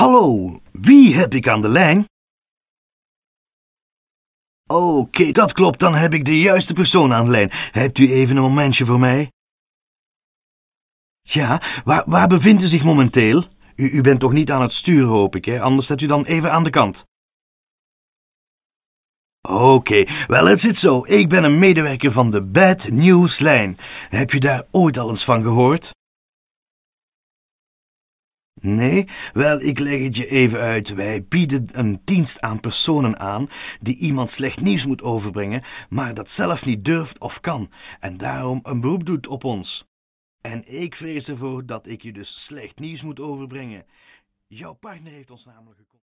Hallo, wie heb ik aan de lijn? Oké, dat klopt, dan heb ik de juiste persoon aan de lijn. Hebt u even een momentje voor mij? Ja, waar bevindt u zich momenteel? U bent toch niet aan het sturen, hoop ik, hè? Anders zet u dan even aan de kant. Oké, wel, het zit zo. Ik ben een medewerker van de Bad News lijn. Heb je daar ooit al eens van gehoord? Nee? Wel, ik leg het je even uit. Wij bieden een dienst aan personen aan die iemand slecht nieuws moet overbrengen, maar dat zelf niet durft of kan, en daarom een beroep doet op ons. En ik vrees ervoor dat ik je dus slecht nieuws moet overbrengen. Jouw partner heeft ons namelijk